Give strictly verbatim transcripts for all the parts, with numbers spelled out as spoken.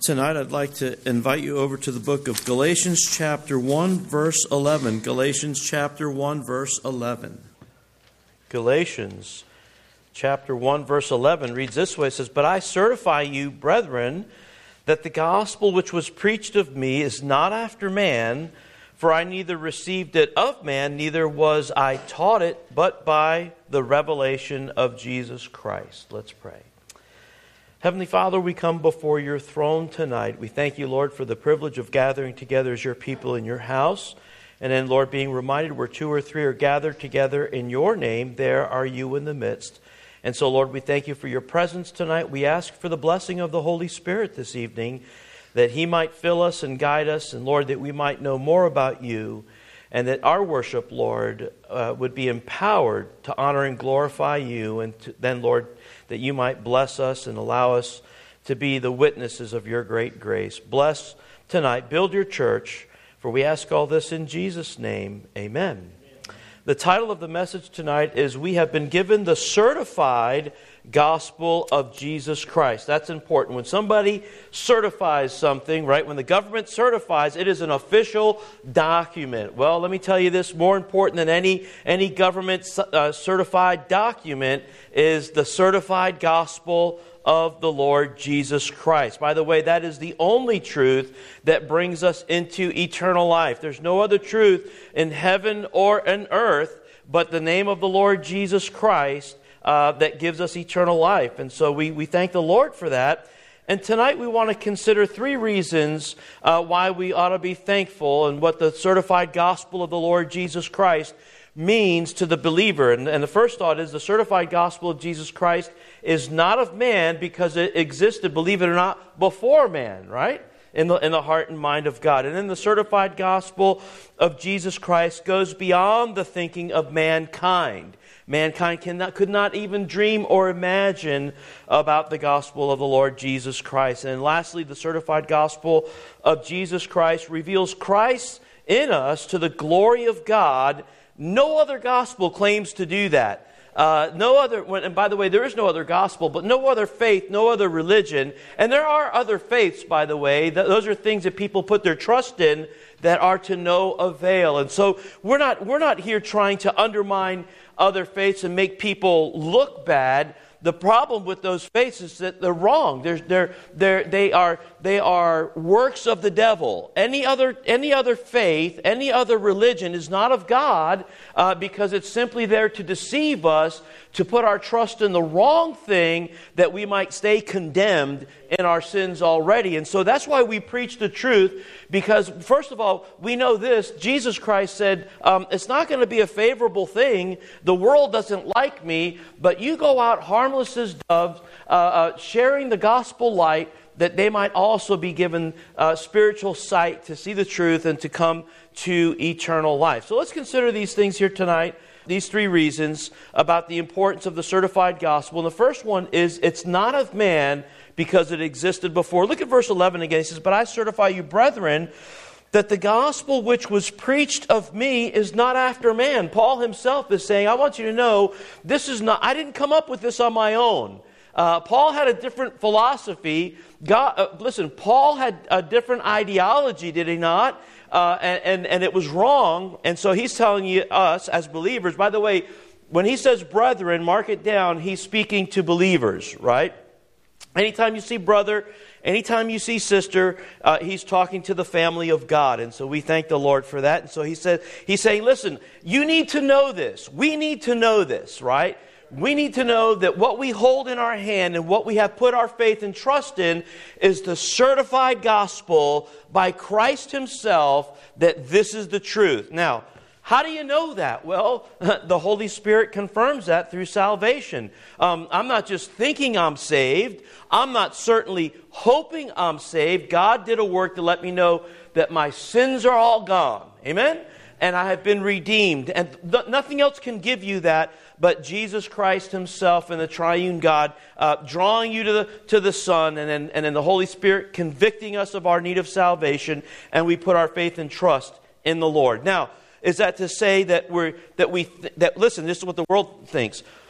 Tonight I'd like to invite you over to the book of Galatians chapter one, verse eleven. Galatians chapter one, verse eleven. Galatians chapter one, verse eleven reads this way. It says, "But I certify you, brethren, that the gospel which was preached of me is not after man, for I neither received it of man, neither was I taught it, but by the revelation of Jesus Christ." Let's pray. Heavenly Father, we come before your throne tonight. We thank you, Lord, for the privilege of gathering together as your people in your house. And then, Lord, being reminded where two or three are gathered together in your name, there are you in the midst. And so, Lord, we thank you for your presence tonight. We ask for the blessing of the Holy Spirit this evening, that he might fill us and guide us, and, Lord, that we might know more about you, and that our worship, Lord, uh, would be empowered to honor and glorify you, and to, then, Lord, that you might bless us and allow us to be the witnesses of your great grace. Bless tonight. Build your church, for we ask all this in Jesus' name. Amen. The title of the message tonight is "We Have Been Given the Certified Gospel of Jesus Christ." That's important. When somebody certifies something, right, when the government certifies, it is an official document. Well, let me tell you this, more important than any, any government uh, certified document is the certified gospel of the Lord Jesus Christ. By the way, that is the only truth that brings us into eternal life. There's no other truth in heaven or in earth but the name of the Lord Jesus Christ uh, that gives us eternal life. And so we, we thank the Lord for that. And tonight we want to consider three reasons uh, why we ought to be thankful and what the certified gospel of the Lord Jesus Christ means to the believer. And, and the first thought is the certified gospel of Jesus Christ is not of man because it existed, believe it or not, before man, right? In the, in the heart and mind of God. And then the certified gospel of Jesus Christ goes beyond the thinking of mankind. Mankind cannot, could not even dream or imagine about the gospel of the Lord Jesus Christ. And lastly, the certified gospel of Jesus Christ reveals Christ in us to the glory of God. No other gospel claims to do that. Uh, no other, and by the way, there is no other gospel, but no other faith, no other religion. And there are other faiths, by the way. Those are things that people put their trust in that are to no avail. And so we're not, we're not here trying to undermine other faiths and make people look bad. The problem with those faiths is that they're wrong. They're, they're, they're, they are, they are works of the devil. Any other, any other faith, any other religion is not of God uh, because it's simply there to deceive us, to put our trust in the wrong thing that we might stay condemned in our sins already. And so that's why we preach the truth, because first of all, we know this. Jesus Christ said, um, it's not going to be a favorable thing. The world doesn't like me, but you go out harmless as doves, uh, uh, sharing the gospel light, that they might also be given uh, spiritual sight to see the truth and to come to eternal life. So let's consider these things here tonight. These three reasons about the importance of the certified gospel. And the first one is it's not of man because it existed before. Look at verse eleven again. He says, "But I certify you, brethren, that the gospel which was preached of me is not after man." Paul himself is saying, I want you to know, this is not, I didn't come up with this on my own. Uh, Paul had a different philosophy. God, uh, listen, Paul had a different ideology, did he not? Uh, and, and, and it was wrong. And so he's telling you, us as believers, by the way, when he says brethren, mark it down, he's speaking to believers, right? Anytime you see brother, anytime you see sister, uh, he's talking to the family of God. And so we thank the Lord for that. And so he said, he's saying, listen, you need to know this. We need to know this, right? We need to know that what we hold in our hand and what we have put our faith and trust in is the certified gospel by Christ himself, that this is the truth. Now, how do you know that? Well, the Holy Spirit confirms that through salvation. Um, I'm not just thinking I'm saved. I'm not certainly hoping I'm saved. God did a work to let me know that my sins are all gone. Amen? And I have been redeemed. And th- nothing else can give you that but Jesus Christ himself and the triune God uh, drawing you to the to the Son, and then, and then the Holy Spirit convicting us of our need of salvation, and we put our faith and trust in the Lord. Now, is that to say that we're that we th- that listen? This is what the world thinks.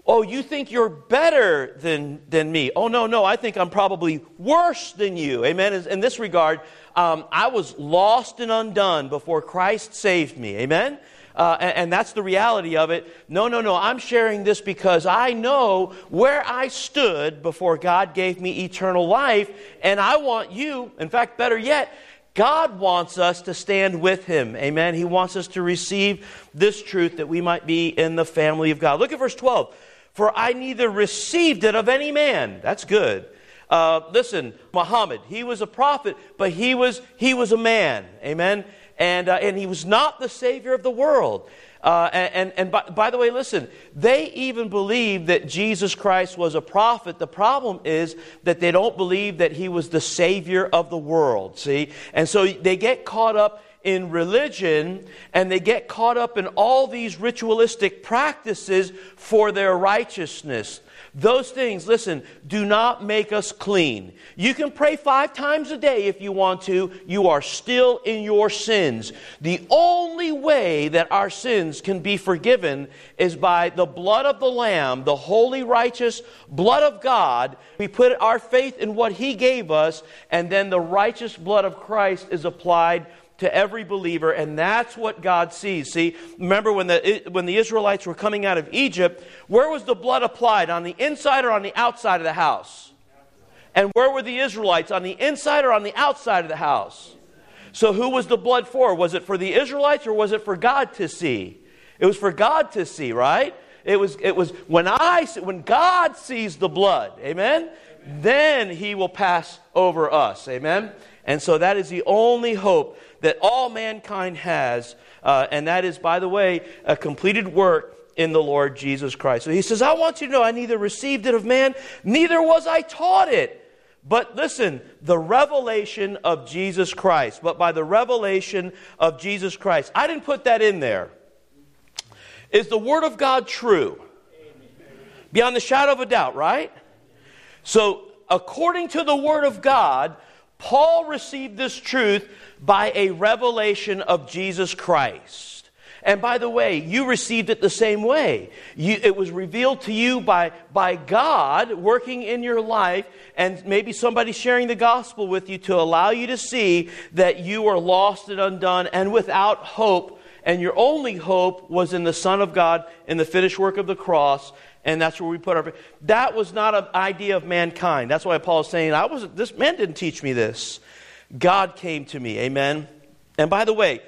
Oh, you think you're better than, than me. Oh, no, no, I think I'm probably worse than you. Amen. In this regard, um, I was lost and undone before Christ saved me. Amen. Uh, and, and that's the reality of it. No, no, no, I'm sharing this because I know where I stood before God gave me eternal life. And I want you, in fact, better yet, God wants us to stand with Him. Amen. He wants us to receive this truth that we might be in the family of God. Look at verse twelve. For I neither received it of any man. That's good. Uh, listen, Muhammad, he was a prophet, but he was he was a man. Amen. And, uh, and he was not the Savior of the world. Uh, and and, and by, by the way, listen, they even believe that Jesus Christ was a prophet. The problem is that they don't believe that He was the Savior of the world, see? And so they get caught up in religion, and they get caught up in all these ritualistic practices for their righteousness. Those things, listen, do not make us clean. You can pray five times a day if you want to. You are still in your sins. The only way that our sins can be forgiven is by the blood of the Lamb, the holy, righteous blood of God. We put our faith in what He gave us, and then the righteous blood of Christ is applied to every believer, and that's what God sees. See, remember when the when the Israelites were coming out of Egypt, where was the blood applied? On the inside or on the outside of the house? And where were the Israelites? On the inside or on the outside of the house? So who was the blood for? Was it for the Israelites or was it for God to see? It was for God to see, right? It was it was when I when God sees the blood, amen? Amen. Then He will pass over us, amen? And so that is the only hope that all mankind has, uh, and that is, by the way, a completed work in the Lord Jesus Christ. So He says, I want you to know I neither received it of man, neither was I taught it. But listen, the revelation of Jesus Christ. But by the revelation of Jesus Christ. I didn't put that in there. Is the Word of God true? Beyond the shadow of a doubt, right? So, according to the Word of God, Paul received this truth by a revelation of Jesus Christ. And by the way, you received it the same way. You, it was revealed to you by, by God working in your life, and maybe somebody sharing the gospel with you to allow you to see that you are lost and undone and without hope. And your only hope was in the Son of God, in the finished work of the cross. And that's where we put our faith. That was not an idea of mankind. That's why Paul is saying, I wasn't, this man didn't teach me this. God came to me. Amen. And by the way,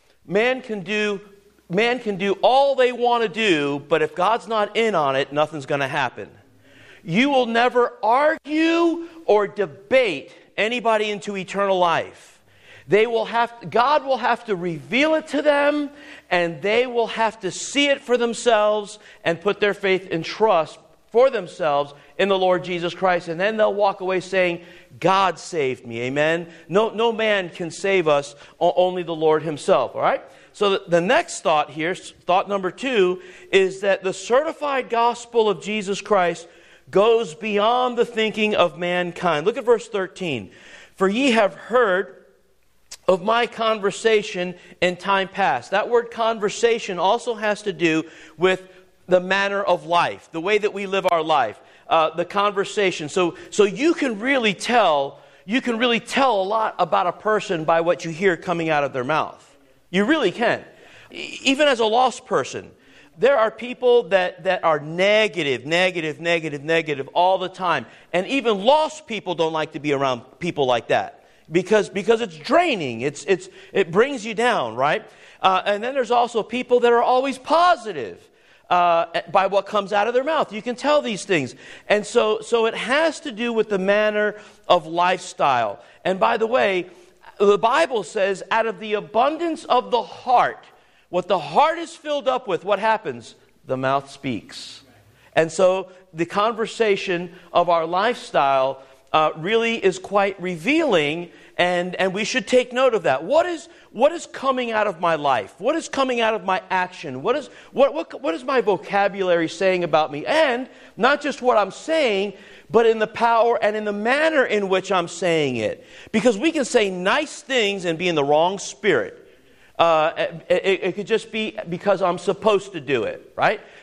man can do man can do all they want to do, but if God's not in on it, nothing's going to happen. You will never argue or debate anybody into eternal life. They will have, God will have to reveal it to them, and they will have to see it for themselves and put their faith and trust for themselves in the Lord Jesus Christ. And then they'll walk away saying, God saved me. Amen. No, no man can save us, only the Lord Himself. All right. So the next thought here, thought number two, is that the certified gospel of Jesus Christ goes beyond the thinking of mankind. Look at verse thirteen. For ye have heard of my conversation in time past. That word conversation also has to do with the manner of life, the way that we live our life, uh, the conversation. So, so you can really tell, you can really tell a lot about a person by what you hear coming out of their mouth. You really can. Even as a lost person, there are people that, that are negative, negative, negative, negative all the time. And even lost people don't like to be around people like that. Because, because it's draining. It's, it's, it brings you down, right? Uh, and then there's also people that are always positive uh, by what comes out of their mouth. You can tell these things. And so, so it has to do with the manner of lifestyle. And by the way, the Bible says, out of the abundance of the heart, what the heart is filled up with, what happens? The mouth speaks. And so the conversation of our lifestyle Uh, really is quite revealing, and, and we should take note of that. What is what is coming out of my life? What is coming out of my action? What is what what what is my vocabulary saying about me? And not just what I'm saying, but in the power and in the manner in which I'm saying it. Because we can say nice things and be in the wrong spirit. Uh, it, it could just be because I'm supposed to do it, right?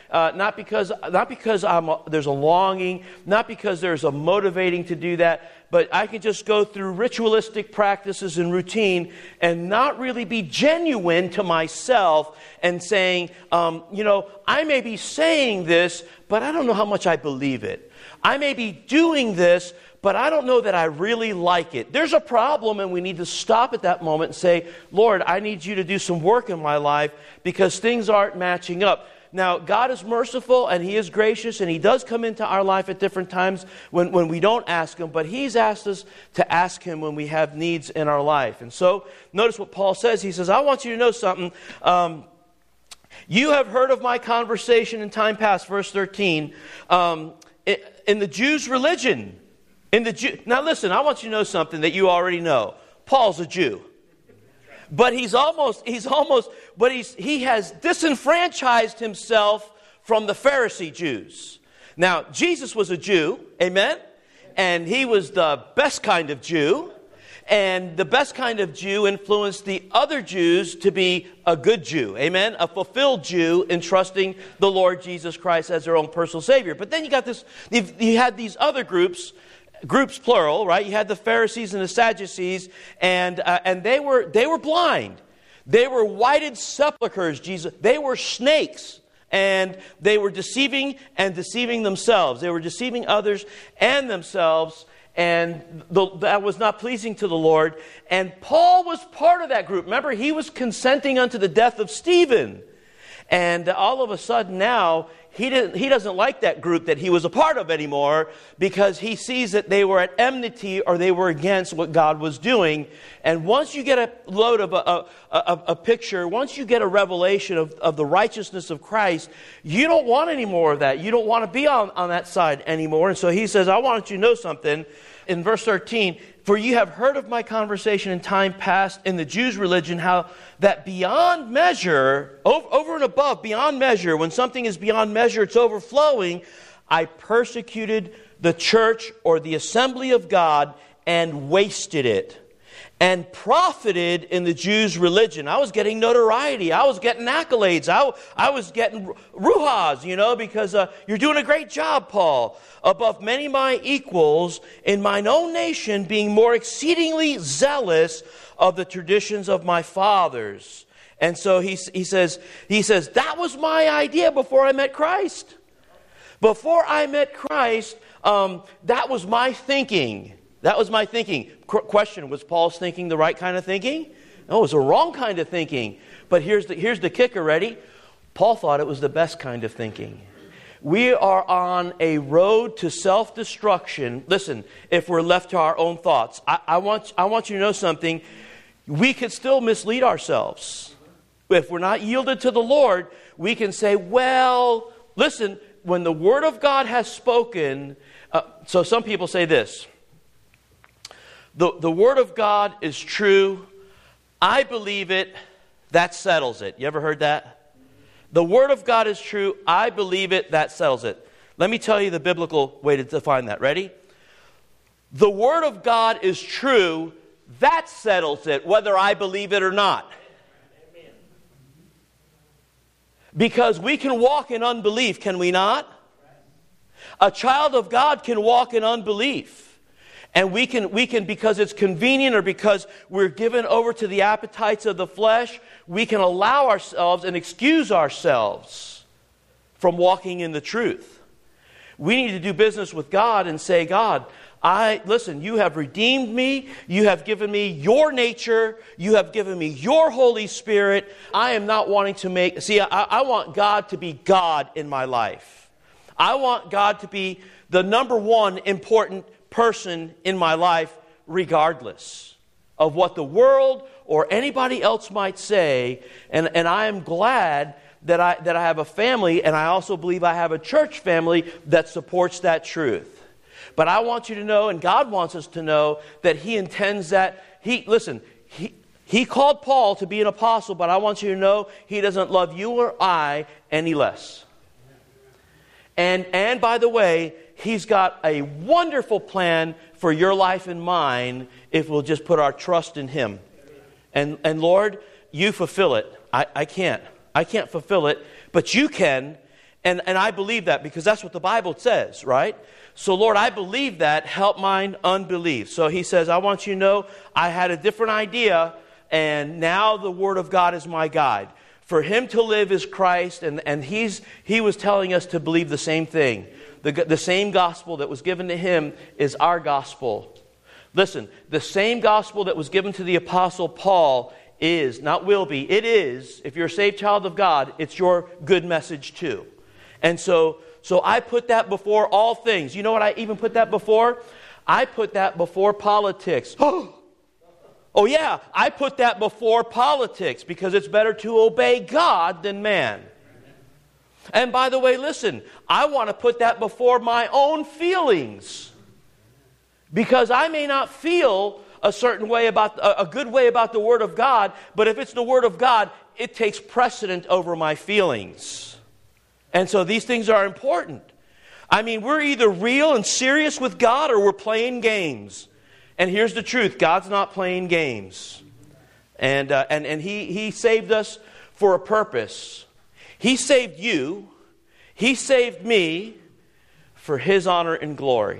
uh, not because not because I'm a, there's a longing, not because there's a motivating to do that, but I can just go through ritualistic practices and routine and not really be genuine to myself and saying, um, you know, I may be saying this, but I don't know how much I believe it. I may be doing this, but I don't know that I really like it. There's a problem, and we need to stop at that moment and say, Lord, I need you to do some work in my life because things aren't matching up. Now, God is merciful, and He is gracious, and He does come into our life at different times when, when we don't ask Him, but He's asked us to ask Him when we have needs in our life. And so, notice what Paul says. He says, I want you to know something. Um, you have heard of my conversation in time past, verse thirteen, um, in the Jews' religion. In the Jew- now listen, I want you to know something that you already know. Paul's a Jew. But he's almost, he's almost, but he's, he has disenfranchised himself from the Pharisee Jews. Now, Jesus was a Jew, amen? And he was the best kind of Jew. And the best kind of Jew influenced the other Jews to be a good Jew, amen? A fulfilled Jew in trusting the Lord Jesus Christ as their own personal Savior. But then you got this, you had these other groups, groups plural, right? You had the Pharisees and the Sadducees, and uh, and they were they were blind. They were whited sepulchres, Jesus. They were snakes, and they were deceiving and deceiving themselves. They were deceiving others and themselves, and the, that was not pleasing to the Lord. And Paul was part of that group. Remember, he was consenting unto the death of Stephen. And all of a sudden now, he didn't, he doesn't like that group that he was a part of anymore because he sees that they were at enmity or they were against what God was doing. And once you get a load of a, a, a, a picture, once you get a revelation of, of the righteousness of Christ, you don't want any more of that. You don't want to be on, on that side anymore. And so he says, I want you to know something. In verse thirteen, for you have heard of my conversation in time past in the Jews' religion, how that beyond measure, over, over and above, beyond measure, when something is beyond measure, it's overflowing, I persecuted the church or the assembly of God and wasted it. And profited in the Jews' religion. I was getting notoriety. I was getting accolades. I, I was getting ruhas, you know, because uh, you're doing a great job, Paul. Above many my equals in mine own nation, being more exceedingly zealous of the traditions of my fathers. And so he, he says, he says, that was my idea before I met Christ. Before I met Christ, um, that was my thinking. That was my thinking. Qu- question, was Paul's thinking the right kind of thinking? No, it was the wrong kind of thinking. But here's the, here's the kicker, ready? Paul thought it was the best kind of thinking. We are on a road to self-destruction. Listen, if we're left to our own thoughts. I, I, want, I want you to know something. We could still mislead ourselves. If we're not yielded to the Lord, we can say, well, listen, when the Word of God has spoken, uh, so some people say this, The, the Word of God is true. I believe it. That settles it. You ever heard that? The Word of God is true. I believe it. That settles it. Let me tell you the biblical way to define that. Ready? The Word of God is true. That settles it, whether I believe it or not. Amen. Because we can walk in unbelief, can we not? A child of God can walk in unbelief. And we can, we can, because it's convenient or because we're given over to the appetites of the flesh, we can allow ourselves and excuse ourselves from walking in the truth. We need to do business with God and say, God, I listen, you have redeemed me. You have given me your nature. You have given me your Holy Spirit. I am not wanting to make, see, I, I want God to be God in my life. I want God to be the number one important person in my life, regardless of what the world or anybody else might say. And, and I am glad that I, that I have a family, and I also believe I have a church family that supports that truth. But I want you to know, and God wants us to know, that He intends that. He listen, He, he called Paul to be an apostle, but I want you to know He doesn't love you or I any less. And, and by the way, He's got a wonderful plan for your life and mine if we'll just put our trust in Him. And, and Lord, you fulfill it. I, I can't. I can't fulfill it, but you can. And, and I believe that because that's what the Bible says, right? So, Lord, I believe that. Help mine unbelief. So he says, I want you to know I had a different idea, and now the Word of God is my guide. For him to live is Christ, and, and he's he was telling us to believe the same thing. The, the same gospel that was given to him is our gospel. Listen, the same gospel that was given to the Apostle Paul is, not will be, it is, if you're a saved child of God, it's your good message too. And so, so I put that before all things. You know what I even put that before? I put that before politics. Oh yeah, I put that before politics because it's better to obey God than man. And by the way, listen, I want to put that before my own feelings. Because I may not feel a certain way about, a good way about the Word of God, but if it's the Word of God, it takes precedent over my feelings. And so these things are important. I mean, we're either real and serious with God or we're playing games. And here's the truth, God's not playing games. And, uh, and, and he, he saved us for a purpose. He saved you. He saved me for His honor and glory.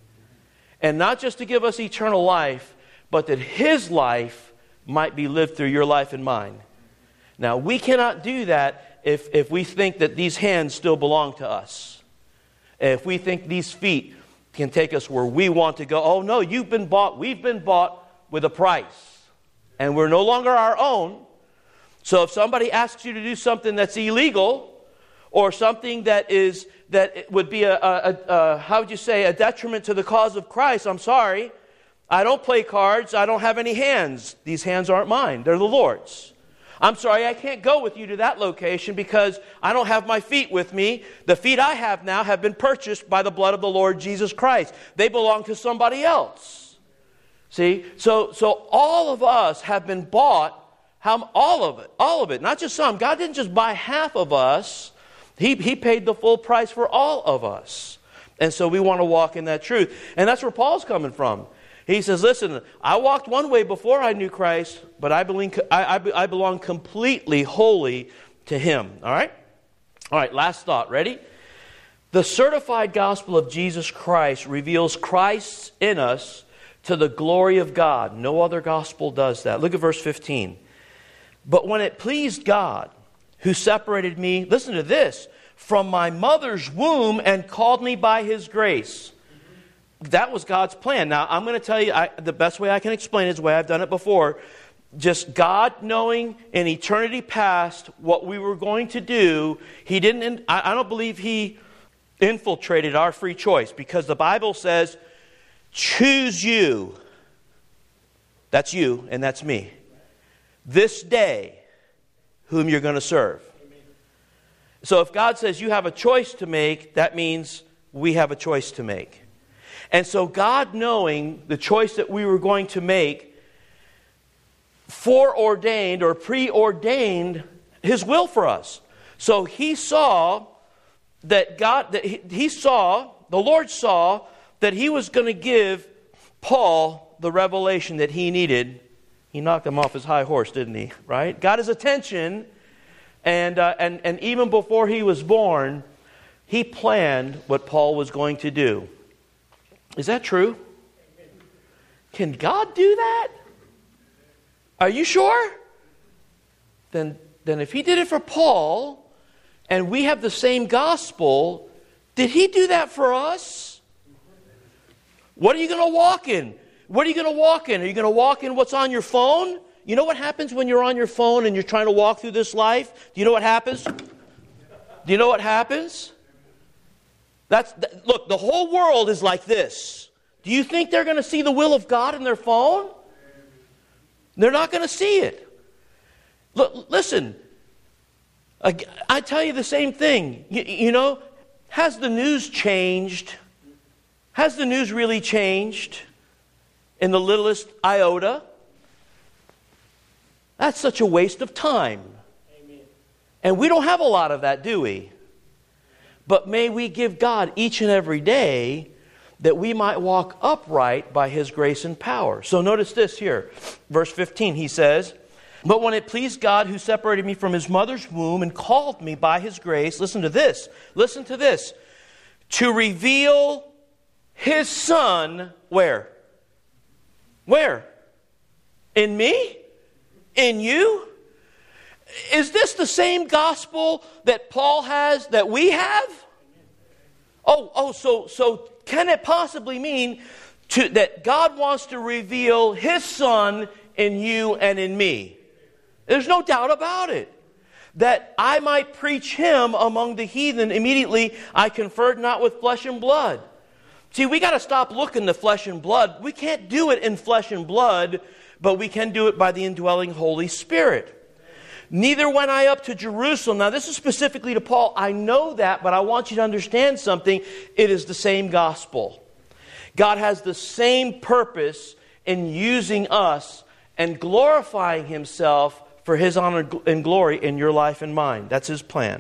And not just to give us eternal life, but that His life might be lived through your life and mine. Now, we cannot do that if, if we think that these hands still belong to us. If we think these feet can take us where we want to go. Oh, no, you've been bought. We've been bought with a price. And we're no longer our own. So if somebody asks you to do something that's illegal, or something that is that would be a, a, a how would you say a detriment to the cause of Christ, I'm sorry. I don't play cards. I don't have any hands. These hands aren't mine. They're the Lord's. I'm sorry, I can't go with you to that location because I don't have my feet with me. The feet I have now have been purchased by the blood of the Lord Jesus Christ. They belong to somebody else. See? So, so all of us have been bought. How, all of it. All of it. Not just some. God didn't just buy half of us. He, he paid the full price for all of us. And so we want to walk in that truth. And that's where Paul's coming from. He says, listen, I walked one way before I knew Christ, but I belong, I, I, I belong completely, wholly to Him. All right? All right, last thought. Ready? The certified gospel of Jesus Christ reveals Christ in us to the glory of God. No other gospel does that. Look at verse fifteen. But when it pleased God, who separated me, listen to this, from my mother's womb and called me by His grace. That was God's plan. Now, I'm going to tell you, I, the best way I can explain it is the way I've done it before. Just God knowing in eternity past what we were going to do. He didn't, I, I don't believe He infiltrated our free choice, because the Bible says, choose you. That's you and that's me. This day, whom you're going to serve. So if God says you have a choice to make, that means we have a choice to make. And so God, knowing the choice that we were going to make, foreordained or preordained His will for us. So He saw that God, that he, he saw, the Lord saw that He was going to give Paul the revelation that he needed. He knocked him off his high horse, didn't he? Right? Got his attention, and uh, and and even before he was born, He planned what Paul was going to do. Is that true? Can God do that? Are you sure? Then, then if He did it for Paul, and we have the same gospel, did He do that for us? What are you going to walk in? What are you going to walk in? Are you going to walk in what's on your phone? You know what happens when you're on your phone and you're trying to walk through this life? Do you know what happens? Do you know what happens? That's look, the whole world is like this. Do you think they're going to see the will of God in their phone? They're not going to see it. Look, listen, I, I tell you the same thing. You, you know, has the news changed? Has the news really changed in the littlest iota? That's such a waste of time. Amen. And we don't have a lot of that, do we? But may we give God each and every day that we might walk upright by His grace and power. So notice this here. Verse fifteen, he says, But when it pleased God who separated me from his mother's womb and called me by his grace, listen to this, listen to this, to reveal his Son, where? Where? In me? In you? Is this the same gospel that Paul has, that we have? Oh, oh, so so can it possibly mean to, that God wants to reveal his Son in you and in me? There's no doubt about it. That I might preach him among the heathen. Immediately I conferred not with flesh and blood. See, we got to stop looking to flesh and blood. We can't do it in flesh and blood, but we can do it by the indwelling Holy Spirit. Neither went I up to Jerusalem. Now, this is specifically to Paul. I know that, but I want you to understand something. It is the same gospel. God has the same purpose in using us and glorifying himself for his honor and glory in your life and mine. That's his plan.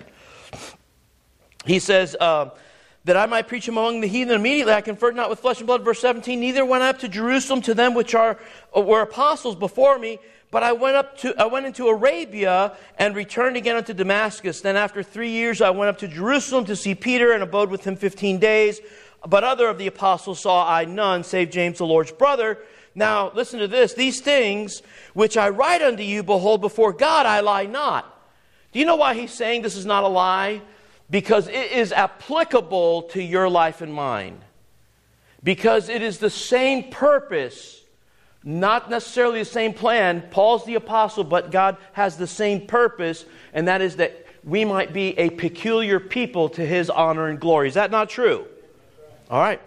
He says, uh, that I might preach among the heathen. Immediately I conferred not with flesh and blood. Verse seventeen, neither went I up to Jerusalem to them which are were apostles before me, but I went up to I went into Arabia and returned again unto Damascus. Then after three years I went up to Jerusalem to see Peter and abode with him fifteen days. But other of the apostles saw I none, save James the Lord's brother. Now listen to this. These things which I write unto you, behold, before God I lie not. Do you know why he's saying this is not a lie? Because it is applicable to your life and mine. Because it is the same purpose, not necessarily the same plan. Paul's the apostle, but God has the same purpose, and that is that we might be a peculiar people to his honor and glory. Is that not true? All right.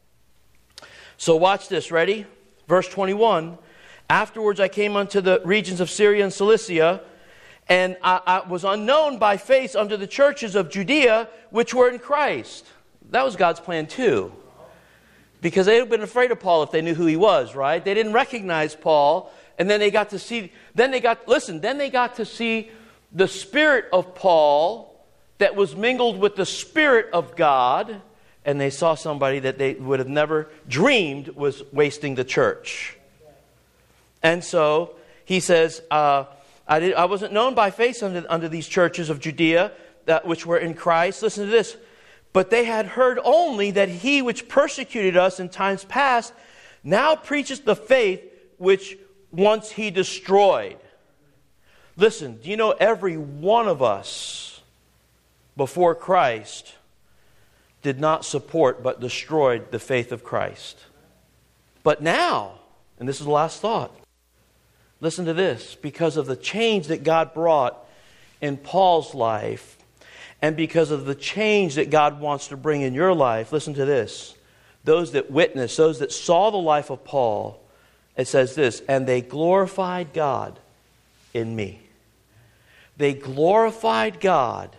So watch this. Ready? Verse twenty-one. Afterwards I came unto the regions of Syria and Cilicia, and I, I was unknown by face unto the churches of Judea, which were in Christ. That was God's plan too. Because they had been afraid of Paul if they knew who he was, right? They didn't recognize Paul. And then they got to see, then they got, listen, then they got to see the Spirit of Paul that was mingled with the Spirit of God. And they saw somebody that they would have never dreamed was wasting the church. And so he says, uh, I, did, I wasn't known by face under, under these churches of Judea, that, which were in Christ. Listen to this. But they had heard only that he which persecuted us in times past now preaches the faith which once he destroyed. Listen, do you know every one of us before Christ did not support but destroyed the faith of Christ. But now, and this is the last thought, listen to this, because of the change that God brought in Paul's life, and because of the change that God wants to bring in your life, listen to this. Those that witnessed, those that saw the life of Paul, it says this, and they glorified God in me. They glorified God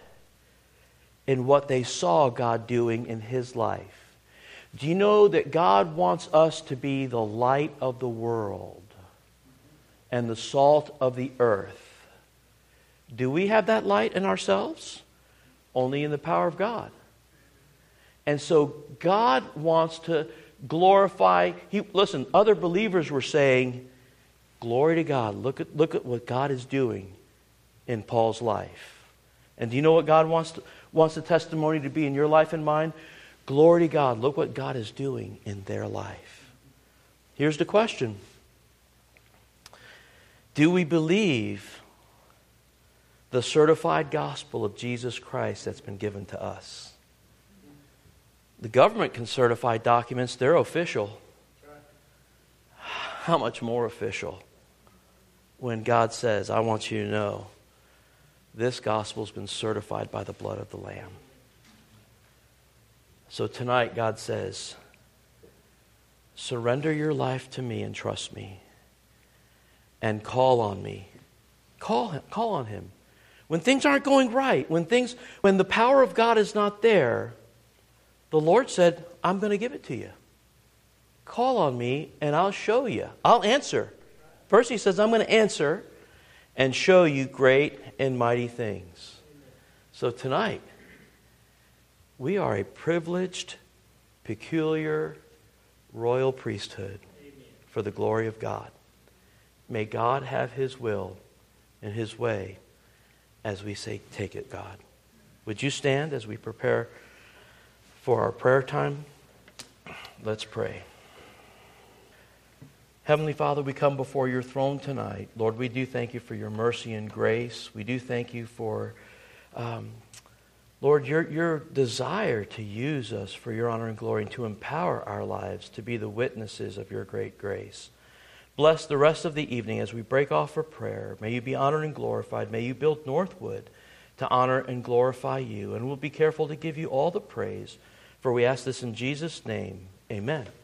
in what they saw God doing in his life. Do you know that God wants us to be the light of the world and the salt of the earth? Do we have that light in ourselves? Only in the power of God. And so God wants to glorify. He, listen, other believers were saying, glory to God. Look at, look at what God is doing in Paul's life. And do you know what God wants to, wants the testimony to be in your life and mine? Glory to God. Look what God is doing in their life. Here's the question. Do we believe the certified gospel of Jesus Christ that's been given to us? The government can certify documents. They're official. How much more official when God says, I want you to know this gospel's been certified by the blood of the Lamb. So tonight God says, surrender your life to me and trust me. And call on me. Call him, call on him. When things aren't going right, when things, when the power of God is not there, the Lord said, I'm going to give it to you. Call on me and I'll show you. I'll answer. First he says, I'm going to answer and show you great and mighty things. So tonight, we are a privileged, peculiar, royal priesthood for the glory of God. May God have his will in His way as we say, take it, God. Would you stand as we prepare for our prayer time? Let's pray. Heavenly Father, we come before your throne tonight. Lord, we do thank you for your mercy and grace. We do thank you for, um, Lord, your, your desire to use us for your honor and glory and to empower our lives to be the witnesses of your great grace. Bless the rest of the evening as we break off for prayer. May you be honored and glorified. May you build Northwood to honor and glorify you. And we'll be careful to give you all the praise. For we ask this in Jesus' name. Amen.